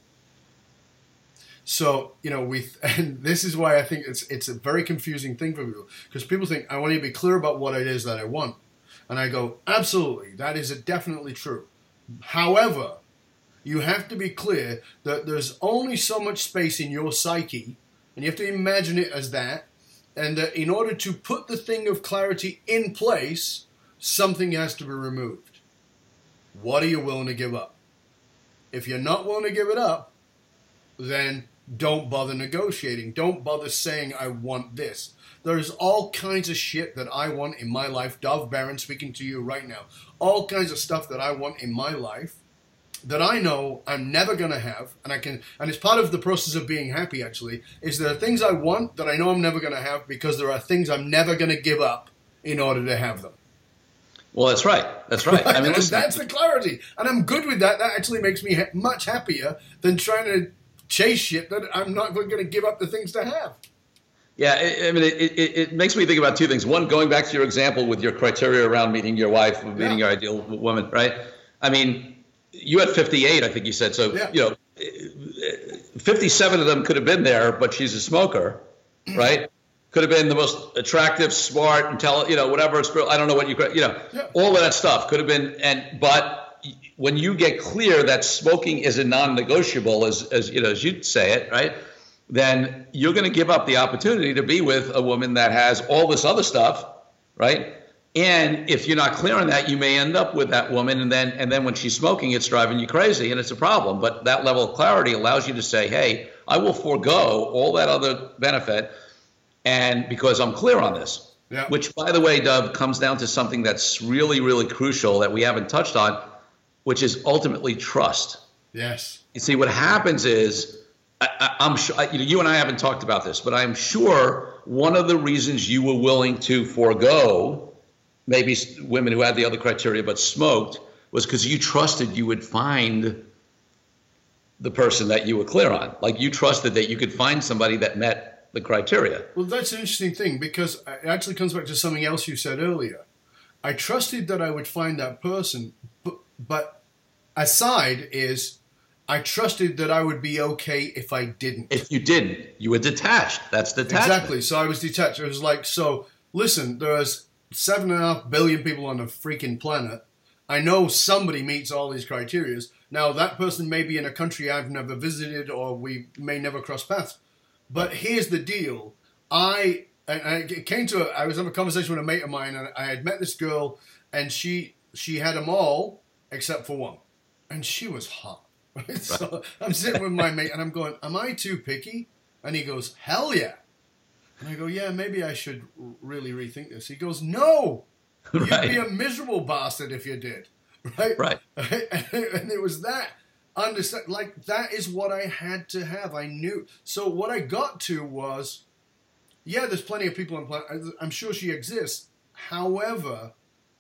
So, and this is why I think it's a very confusing thing for people, because people think, I want you to be clear about what it is that I want. And I go, absolutely, that is definitely true. However, you have to be clear that there's only so much space in your psyche, and you have to imagine it as that, and that in order to put the thing of clarity in place, something has to be removed. What are you willing to give up? If you're not willing to give it up, then don't bother negotiating. Don't bother saying, I want this. There's all kinds of shit that I want in my life. Dov Baron speaking to you right now. All kinds of stuff that I want in my life that I know I'm never going to have, and it's part of the process of being happy, actually, is there are things I want that I know I'm never going to have because there are things I'm never going to give up in order to have them. Well, that's right. That's right. I mean, that's the clarity. And I'm good with that. That actually makes me much happier than trying to chase shit that I'm not going to give up the things to have. Yeah, I mean, it makes me think about two things. One, going back to your example with your criteria around meeting your wife, meeting your ideal woman, right? I mean, you had 58, I think you said. So, 57 of them could have been there, but she's a smoker, right? Could have been the most attractive, smart, intelligent, whatever. I don't know what all of that stuff could have been. But when you get clear that smoking is a non-negotiable, as you'd say it, right? Then you're going to give up the opportunity to be with a woman that has all this other stuff, right? And if you're not clear on that, you may end up with that woman, and then when she's smoking, it's driving you crazy, and it's a problem. But that level of clarity allows you to say, hey, I will forego all that other benefit, and because I'm clear on this. Yeah. Which, by the way, Dov, comes down to something that's really, really crucial that we haven't touched on, which is ultimately trust. Yes. You see, what happens is, I'm sure you and I haven't talked about this, but I'm sure one of the reasons you were willing to forego maybe women who had the other criteria but smoked was because you trusted you would find the person that you were clear on. Like you trusted that you could find somebody that met the criteria. Well, that's an interesting thing because it actually comes back to something else you said earlier. I trusted that I would find that person, but aside is I trusted that I would be okay if I didn't. If you didn't, you were detached. That's detachment. Exactly. So I was detached. It was like, so listen, there's 7.5 billion people on the freaking planet. I know somebody meets all these criteria. Now, that person may be in a country I've never visited or we may never cross paths. But here's the deal. I was having a conversation with a mate of mine, and I had met this girl, and she had them all except for one. And she was hot. Right? So I'm sitting with my mate, and I'm going, am I too picky? And he goes, hell yeah. And I go, yeah, maybe I should really rethink this. He goes, no, you'd be a miserable bastard if you did. Right. And it was that. Understand, like, that is what I had to have. I knew. So what I got to was, yeah, there's plenty of people on the planet. I'm sure she exists. However,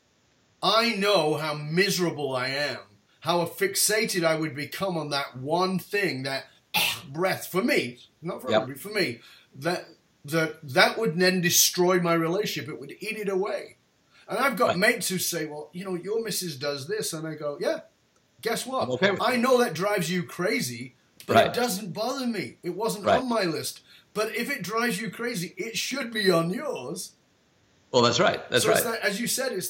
I know how miserable I am, how fixated I would become on that one thing, that breath, for me, not for everybody, for me, that would then destroy my relationship. It would eat it away. And I've got mates who say, well, your missus does this. And I go, yeah, guess what? Okay. I know that drives you crazy, but it doesn't bother me. It wasn't on my list. But if it drives you crazy, it should be on yours. Well, that's right. That's right. It's that, as you said, it's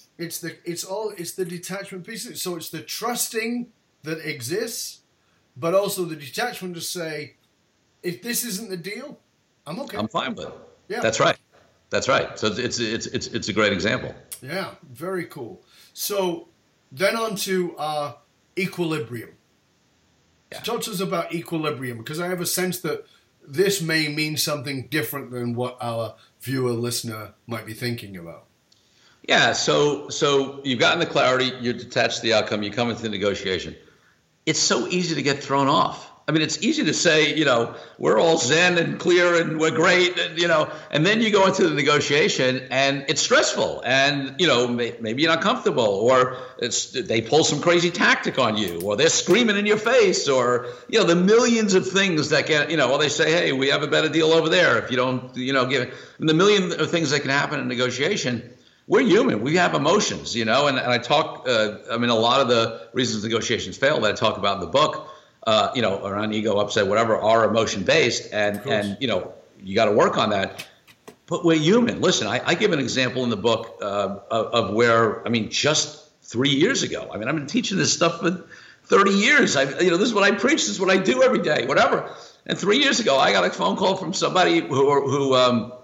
the detachment piece. So it's the trusting that exists, but also the detachment to say, if this isn't the deal, I'm okay. I'm fine with it. Yeah. That's right. That's right. So it's a great example. Yeah, very cool. So then on to equilibrium. Yeah. So talk to us about equilibrium, because I have a sense that this may mean something different than what our viewer, listener might be thinking about. Yeah, so you've gotten the clarity, you're detached to the outcome, you come into the negotiation. It's so easy to get thrown off. I mean, it's easy to say, we're all zen and clear and we're great, and then you go into the negotiation and it's stressful and, maybe you're not comfortable, or they pull some crazy tactic on you, or they're screaming in your face, or, the millions of things that can, or they say, hey, we have a better deal over there if you don't, give it. And the million of things that can happen in negotiation. We're human. We have emotions, and I talk, a lot of the reasons negotiations fail that I talk about in the book, around ego, upset, whatever, are emotion based, and you got to work on that. But we're human. Listen, I give an example in the book of where, just 3 years ago. I've been teaching this stuff for 30 years. This is what I preach. This is what I do every day, whatever. And 3 years ago, I got a phone call from somebody who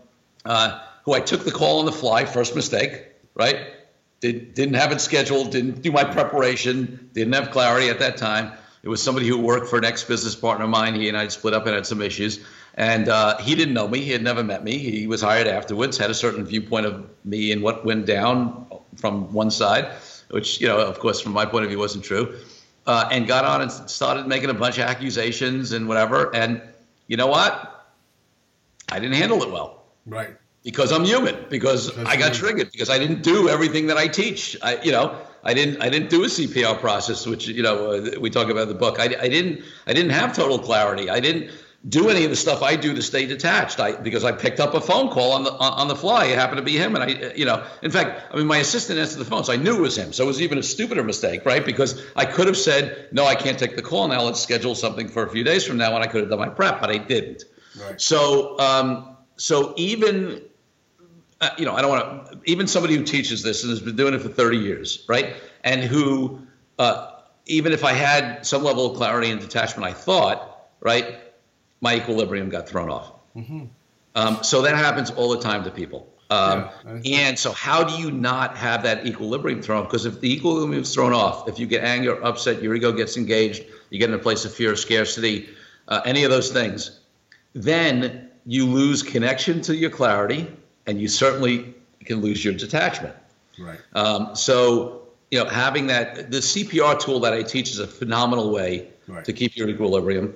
I took the call on the fly, first mistake, right? Didn't have it scheduled, didn't do my preparation, didn't have clarity at that time. It was somebody who worked for an ex-business partner of mine. He and I had split up and had some issues. And he didn't know me. He had never met me. He was hired afterwards, had a certain viewpoint of me and what went down from one side, which, of course, from my point of view, wasn't true. and got on and started making a bunch of accusations and whatever. And you know what? I didn't handle it well. Right. Because I'm human, because I got triggered, because I didn't do everything that I teach. I didn't do a CPR process, which, we talk about in the book. I didn't have total clarity. I didn't do any of the stuff I do to stay detached. Because I picked up a phone call on the fly. It happened to be him, and in fact, my assistant answered the phone, so I knew it was him. So it was even a stupider mistake, right? Because I could have said, no, I can't take the call now. Let's schedule something for a few days from now, and I could have done my prep, but I didn't. Right. So even. I don't want to, even somebody who teaches this and has been doing it for 30 years, right? And who, even if I had some level of clarity and detachment, I thought, right, my equilibrium got thrown off. Mm-hmm. So that happens all the time to people. And so how do you not have that equilibrium thrown off? Because if the equilibrium is thrown off, if you get anger, upset, your ego gets engaged, you get in a place of fear, scarcity, any of those things, then you lose connection to your clarity, and you certainly can lose your detachment. Right. So, having the CPR tool that I teach is a phenomenal way to keep your equilibrium.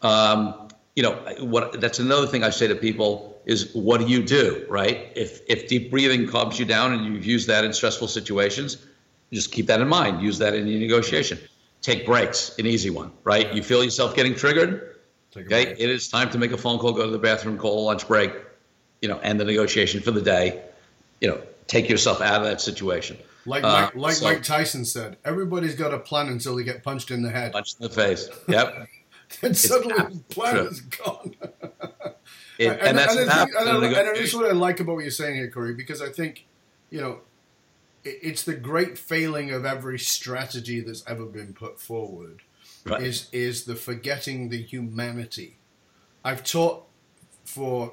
That's another thing I say to people is, what do you do, right? If deep breathing calms you down and you've used that in stressful situations, just keep that in mind. Use that in your negotiation. Take breaks, an easy one, right? You feel yourself getting triggered, okay? It is time to make a phone call, go to the bathroom, call a lunch break, end the negotiation for the day, take yourself out of that situation. Like Mike Tyson said, everybody's got a plan until they get punched in the head. Punched in the face. Yep. And suddenly the plan is gone. And that's what I like about what you're saying here, Corey, because I think, it's the great failing of every strategy that's ever been put forward, right, is the forgetting the humanity. I've taught for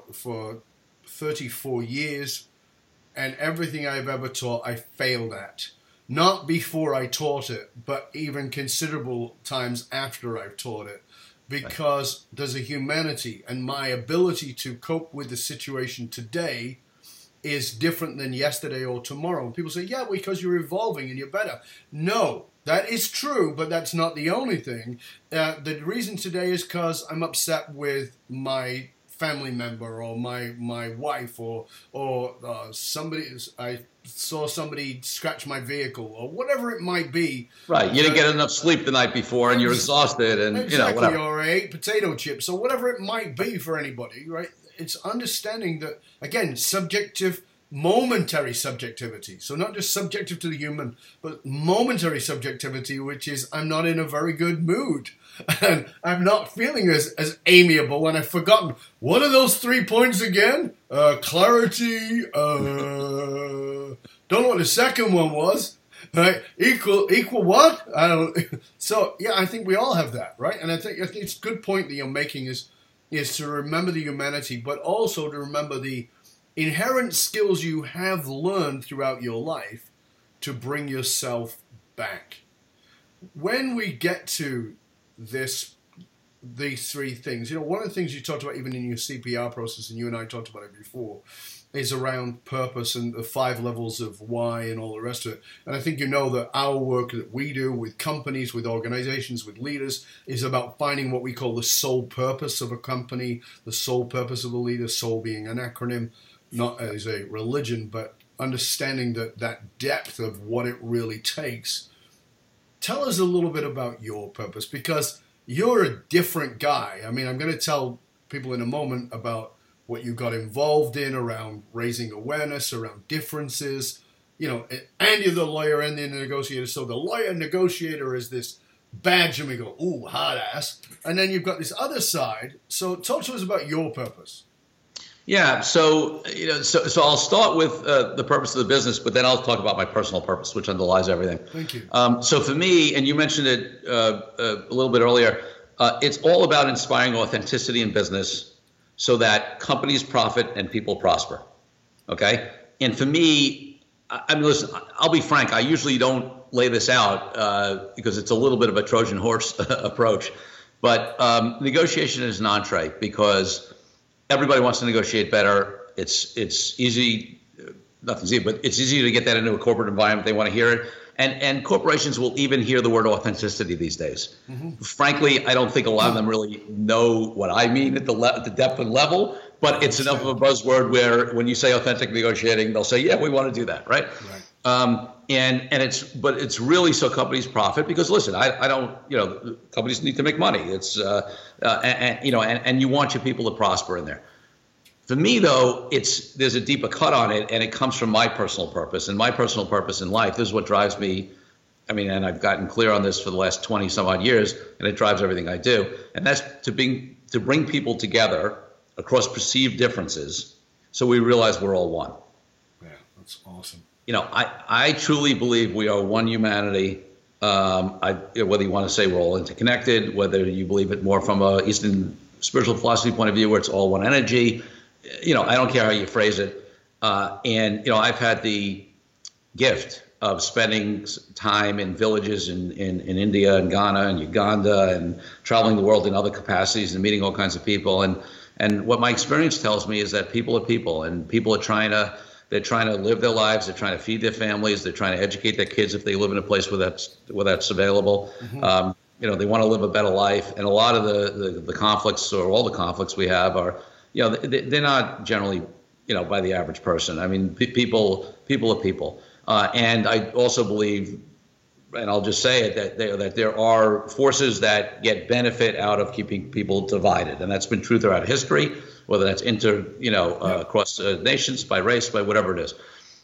34 years, and everything I've ever taught, I failed at. Not before I taught it, but even considerable times after I've taught it, because there's a humanity, and my ability to cope with the situation today is different than yesterday or tomorrow. And people say, yeah, because you're evolving and you're better. No, that is true, but that's not the only thing. The reason today is because I'm upset with my family member or my wife or somebody. I saw somebody scratch my vehicle or whatever it might be. Right, you didn't get enough sleep the night before and you're exhausted and whatever. Or I ate potato chips or whatever it might be for anybody, right? It's understanding that, again, momentary subjectivity. So not just subjective to the human, but momentary subjectivity, which is I'm not in a very good mood. And I'm not feeling as amiable, and I've forgotten. What are those 3 points again? Clarity. Don't know what the second one was. Right? Equal what? I don't. So yeah, I think we all have that, right? And I think it's a good point that you're making is to remember the humanity, but also to remember the inherent skills you have learned throughout your life to bring yourself back. When we get to these three things, one of the things you talked about even in your CPR process, and you and I talked about it before, is around purpose and the 5 levels of why and all the rest of it. And I think that our work that we do with companies, with organizations, with leaders is about finding what we call the sole purpose of a company, the sole purpose of a leader, soul being an acronym, not as a religion, but understanding that depth of what it really takes. Tell us a little bit about your purpose, because you're a different guy. I mean, I'm going to tell people in a moment about what you got involved in around raising awareness, around differences, and you're the lawyer and the negotiator. So the lawyer negotiator is this badge, and we go, ooh, hard ass. And then you've got this other side. So talk to us about your purpose. Yeah, so I'll start with the purpose of the business, but then I'll talk about my personal purpose, which underlies everything. Thank you. So for me, and you mentioned it a little bit earlier, it's all about inspiring authenticity in business so that companies profit and people prosper. Okay, and for me, listen, I'll be frank. I usually don't lay this out because it's a little bit of a Trojan horse approach, but negotiation is an entree because everybody wants to negotiate better. It's easy. nothing's easy, but it's easier to get that into a corporate environment. They want to hear it. And corporations will even hear the word authenticity these days. Frankly, I don't think a lot of them really know what I mean at the depth and level, but it's enough of a buzzword where when you say authentic negotiating, they'll say, yeah, we want to do that, right? And it's really so companies profit because listen, I don't, companies need to make money. It's and you want your people to prosper in there. For me, though, there's a deeper cut on it, and it comes from my personal purpose. And my personal purpose in life, this is what drives me. I mean, and I've gotten clear on this for the last 20 some odd years, and it drives everything I do. And that's to bring people together across perceived differences so we realize we're all one. Yeah, that's awesome. I truly believe we are one humanity. Whether you want to say we're all interconnected, whether you believe it more from a Eastern spiritual philosophy point of view where it's all one energy, I don't care how you phrase it. I've had the gift of spending time in villages in India and Ghana and Uganda and traveling the world in other capacities and meeting all kinds of people. And what my experience tells me is that people are people, and people are trying to live their lives. They're trying to feed their families. They're trying to educate their kids if they live in a place where that's available. They want to live a better life. And a lot of the conflicts, or all the conflicts we have, are they're not generally, by the average person. I mean, people are people. And I also believe, and I'll just say it, that there are forces that get benefit out of keeping people divided. And that's been true throughout history, whether that's across nations, by race, by whatever it is.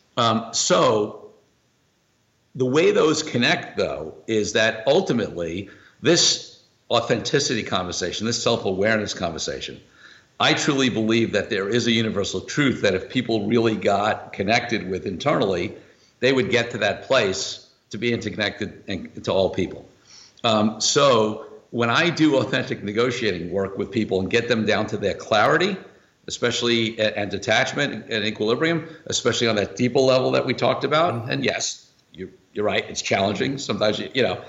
So the way those connect, though, is that ultimately this authenticity conversation, this self-awareness conversation, I truly believe that there is a universal truth that if people really got connected with internally, they would get to that place to be interconnected to all people. So when I do authentic negotiating work with people and get them down to their clarity, especially and detachment and equilibrium, especially on that deeper level that we talked about, and yes, you're right, it's challenging. Sometimes, listen,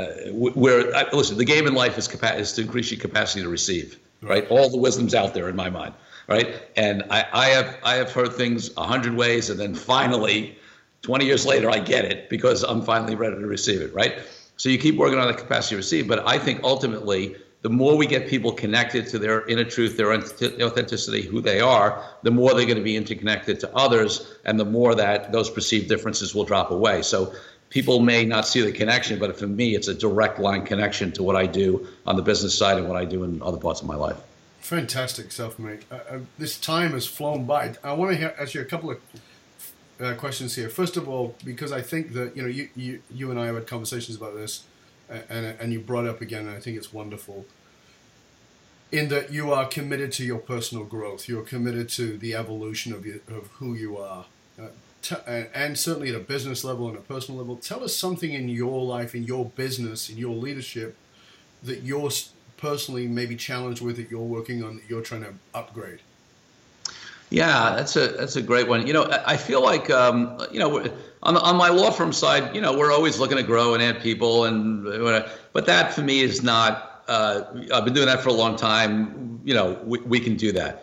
the game in life is to increase your capacity to receive. Right, all the wisdom's out there in my mind, right? And I have heard things 100 ways, and then finally, 20 years later, I get it because I'm finally ready to receive it, right? So you keep working on the capacity to receive, but I think ultimately, the more we get people connected to their inner truth, their authenticity, who they are, the more they're going to be interconnected to others, and the more that those perceived differences will drop away. So people may not see the connection, but for me, it's a direct line connection to what I do on the business side and what I do in other parts of my life. Fantastic stuff, mate. This time has flown by. I want to ask you a couple of questions here. First of all, because I think that you and I have had conversations about this, and you brought it up again, and I think it's wonderful, in that you are committed to your personal growth. You're committed to the evolution of who you are. And certainly at a business level and a personal level, tell us something in your life, in your business, in your leadership that you're personally maybe challenged with, that you're working on, that you're trying to upgrade. Yeah, that's a great one. I feel like on my law firm side, we're always looking to grow and add people, but that for me is not. I've been doing that for a long time. We can do that.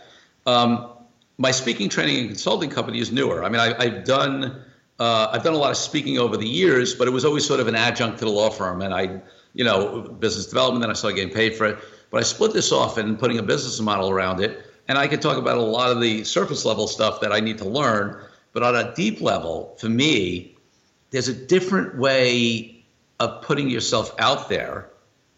My speaking, training, and consulting company is newer. I mean, I've done a lot of speaking over the years, but it was always sort of an adjunct to the law firm. And business development, then I started getting paid for it. But I split this off and putting a business model around it. And I could talk about a lot of the surface level stuff that I need to learn. But on a deep level, for me, there's a different way of putting yourself out there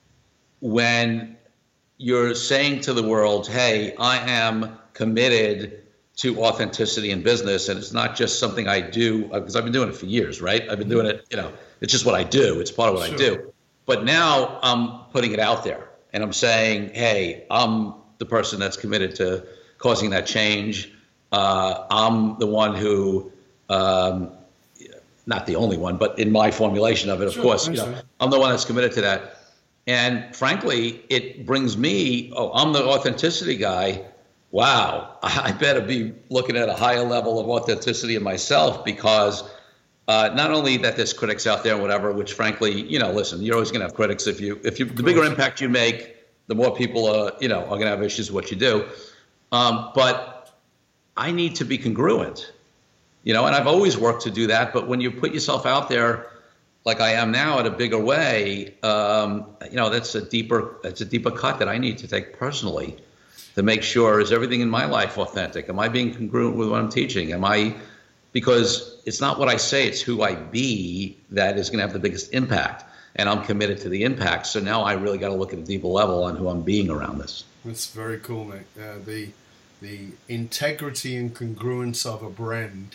when you're saying to the world, hey, I am committed to authenticity in business, and it's not just something I do because I've been doing it for years, right? I've been doing it, it's just what I do. It's part of what I do. But now I'm putting it out there, and I'm saying, hey, I'm the person that's committed to causing that change. I'm the one who, not the only one, but in my formulation of it, of course, I'm the one that's committed to that. And frankly, it brings me, I'm the authenticity guy. Wow, I better be looking at a higher level of authenticity in myself, because not only that there's critics out there and whatever, which frankly, listen, you're always going to have critics. If you the bigger impact you make, the more people are going to have issues with what you do. But I need to be congruent And I've always worked to do that. But when you put yourself out there, like I am now, in a bigger way, that's a deeper cut that I need to take personally to make sure, is everything in my life authentic? Am I being congruent with what I'm teaching? Because it's not what I say, it's who I be that is going to have the biggest impact. And I'm committed to the impact. So now I really got to look at a deeper level on who I'm being around this. That's very cool, mate. The integrity and congruence of a brand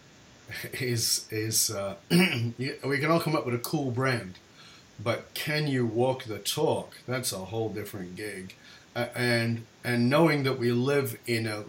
is we can all come up with a cool brand, but can you walk the talk? That's a whole different gig. And knowing that we live in a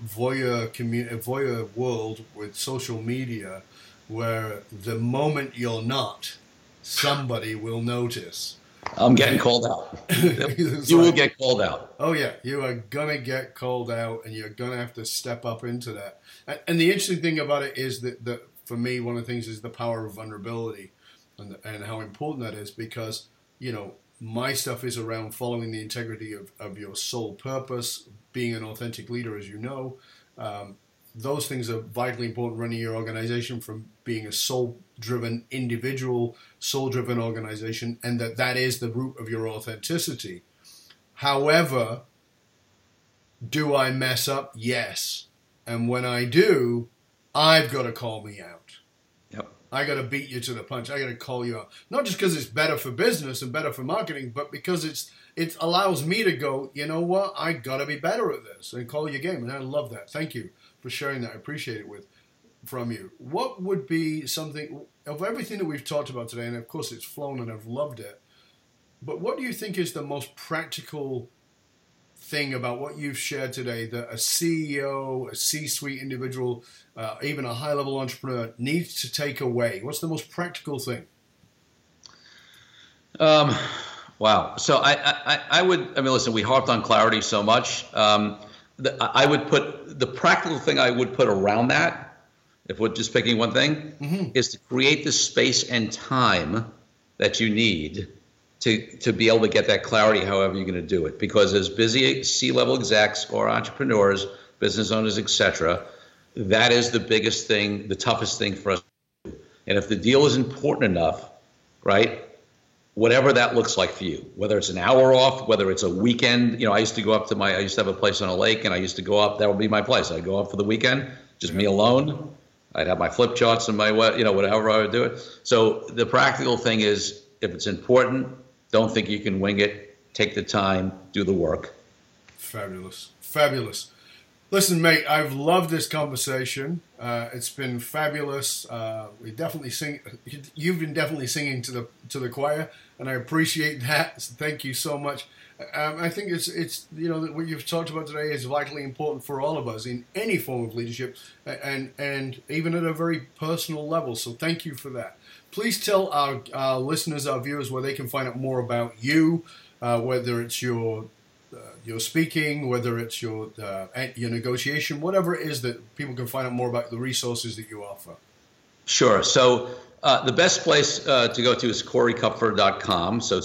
voyeur world with social media, where the moment you're not, somebody will notice. I'm getting called out. You will get called out. Oh yeah, you are gonna get called out, and you're gonna have to step up into that. And the interesting thing about it is that for me, one of the things is the power of vulnerability, and how important that is, because my stuff is around following the integrity of your sole purpose, being an authentic leader, as you know. Those things are vitally important running your organization, from being a soul-driven individual, soul-driven organization, and that is the root of your authenticity. However, do I mess up? Yes. And when I do, I've got to call me out. I got to beat you to the punch. I got to call you out. Not just because it's better for business and better for marketing, but because it allows me to go, you know what? I got to be better at this, and call your game. And I love that. Thank you for sharing that. I appreciate it from you. What would be something of everything that we've talked about today? And of course it's flown and I've loved it. But what do you think is the most practical thing about what you've shared today that a CEO, a C-suite individual, even a high-level entrepreneur needs to take away? What's the most practical thing? Wow. So I would, listen, we harped on clarity so much. I would put the practical thing I would put around that, if we're just picking one thing, is to create the space and time that you need to be able to get that clarity however you're going to do it. Because as busy C-level execs or entrepreneurs, business owners, etc., that is the biggest thing, the toughest thing for us to do. And if the deal is important enough, right, whatever that looks like for you, whether it's an hour off, whether it's a weekend. I used to go up to I used to have a place on a lake, and I used to go up, that would be my place. I'd go up for the weekend, just me alone. I'd have my flip charts and my, whatever I would do it. So the practical thing is, if it's important, don't think you can wing it. Take the time, do the work. Fabulous. Fabulous. Listen, mate, I've loved this conversation. It's been fabulous. We definitely sing. You've been definitely singing to the choir, and I appreciate that. So thank you so much. I think it's what you've talked about today is vitally important for all of us in any form of leadership, and even at a very personal level. So thank you for that. Please tell our listeners, our viewers, where they can find out more about you, whether it's your speaking, whether it's your negotiation, whatever it is that people can find out more about the resources that you offer. Sure. So the best place to go to is CoreyKupfer.com. So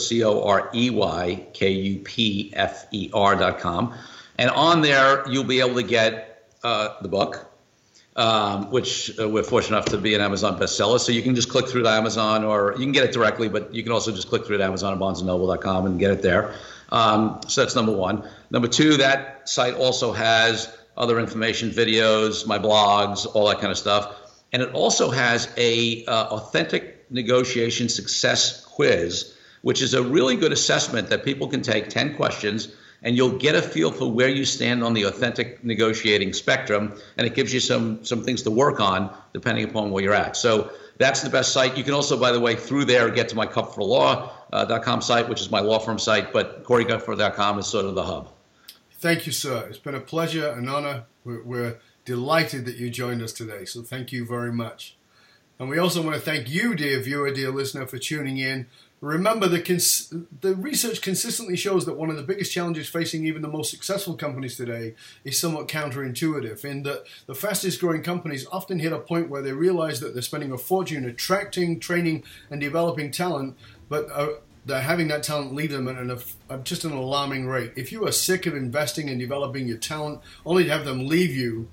CoreyKupfer.com. And on there, you'll be able to get the book, which we're fortunate enough to be an Amazon bestseller. So you can just click through to Amazon, or you can get it directly, but you can also just click through to Amazon and BarnesandNoble.com and get it there. So that's number one. Number two, that site also has other information, videos, my blogs, all that kind of stuff. And it also has a authentic negotiation success quiz, which is a really good assessment that people can take, 10 questions, and you'll get a feel for where you stand on the authentic negotiating spectrum, and it gives you some things to work on depending upon where you're at. So that's the best site. You can also, by the way, through there get to my CupferLaw.com site, which is my law firm site, but CoreyKupfer.com is sort of the hub. Thank you, sir. It's been a pleasure, an honor. We're delighted that you joined us today, so thank you very much. And we also want to thank you, dear viewer, dear listener, for tuning in. Remember, the research consistently shows that one of the biggest challenges facing even the most successful companies today is somewhat counterintuitive, in that the fastest growing companies often hit a point where they realize that they're spending a fortune attracting, training, and developing talent, but they're having that talent leave them at just an alarming rate. If you are sick of investing and developing your talent only to have them leave you,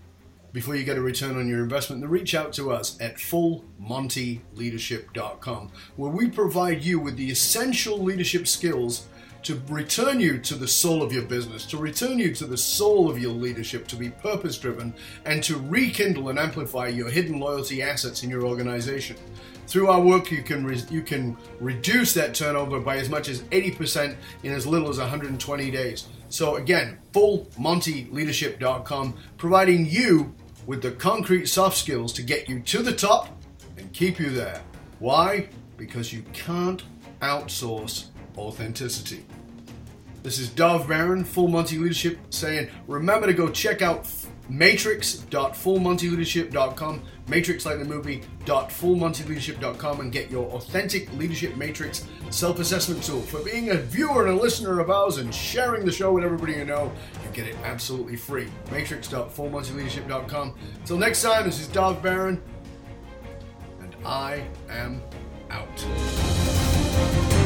before you get a return on your investment, then reach out to us at fullmontyleadership.com, where we provide you with the essential leadership skills to return you to the soul of your business, to return you to the soul of your leadership, to be purpose-driven, and to rekindle and amplify your hidden loyalty assets in your organization. Through our work, you can reduce that turnover by as much as 80% in as little as 120 days. So again, fullmontyleadership.com, providing you with the concrete soft skills to get you to the top and keep you there. Why? Because you can't outsource authenticity. This is Dov Baron, Full Monty Leadership, saying remember to go check out matrix.fullmontyleadership.com, matrix like the movie, .fullmontyleadership.com, and get your authentic leadership matrix self-assessment tool. For being a viewer and a listener of ours and sharing the show with everybody you know, you get it absolutely free. matrix.fullmontyleadership.com. Until next time, this is Dov Baron, and I am out.